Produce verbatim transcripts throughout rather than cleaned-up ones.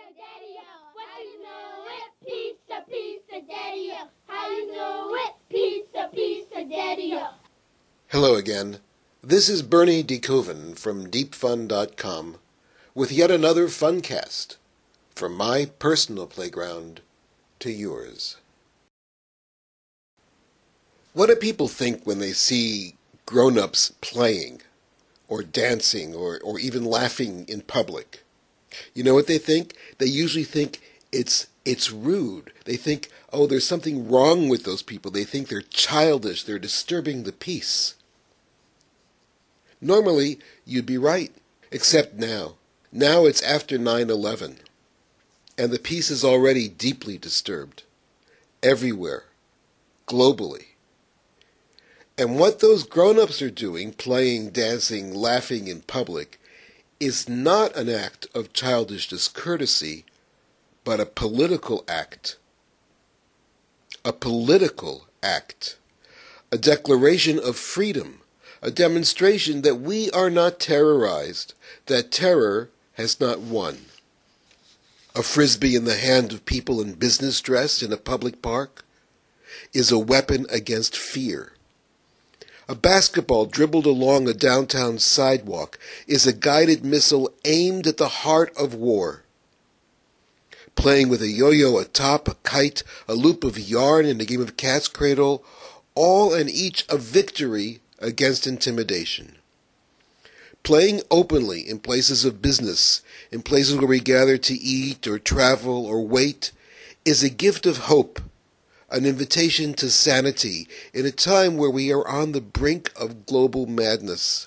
Daddy-o. What you know it? Pizza, pizza, Daddy-o. How you know it? Pizza, pizza, Daddy-o. Hello again. This is Bernie DeKoven from deep fun dot com with yet another Funcast, from my personal playground to yours. What do people think when they see grown-ups playing, or dancing, or, or even laughing in public? You know what they think? They usually think it's it's rude. They think, oh, there's something wrong with those people. They think they're childish. They're disturbing the peace. Normally, you'd be right, except now. Now it's after nine eleven, and the peace is already deeply disturbed, everywhere, globally. And what those grown-ups are doing, playing, dancing, laughing in public, is not an act of childish discourtesy, but a political act. A political act. A declaration of freedom. A demonstration that we are not terrorized, that terror has not won. A frisbee in the hand of people in business dress in a public park is a weapon against fear. A basketball dribbled along a downtown sidewalk is a guided missile aimed at the heart of war. Playing with a yo-yo, a top, a kite, a loop of yarn in a game of cat's cradle, all and each a victory against intimidation. Playing openly in places of business, in places where we gather to eat or travel or wait, is a gift of hope, an invitation to sanity in a time where we are on the brink of global madness.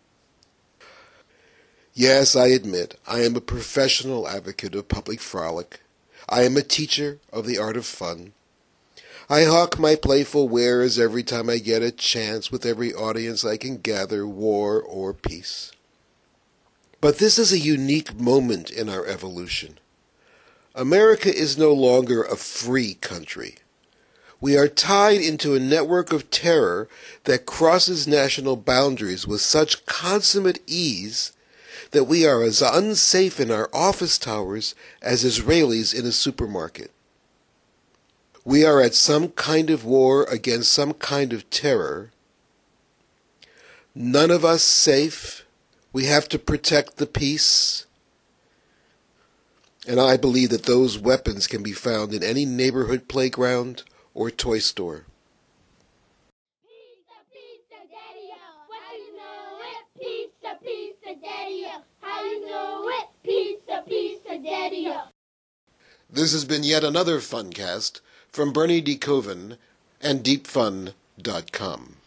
Yes, I admit, I am a professional advocate of public frolic. I am a teacher of the art of fun. I hawk my playful wares every time I get a chance with every audience I can gather, war or peace. But this is a unique moment in our evolution. America is no longer a free country. We are tied into a network of terror that crosses national boundaries with such consummate ease that we are as unsafe in our office towers as Israelis in a supermarket. We are at some kind of war against some kind of terror. None of us safe. We have to protect the peace. And I believe that those weapons can be found in any neighborhood playground or toy store. Pizza, pizza, Daddy-o. What you know it? Pizza, pizza, Daddy-o. How you know it? Pizza, pizza, Daddy-o. This has been yet another Funcast from Bernie DeKoven and deep fun dot com.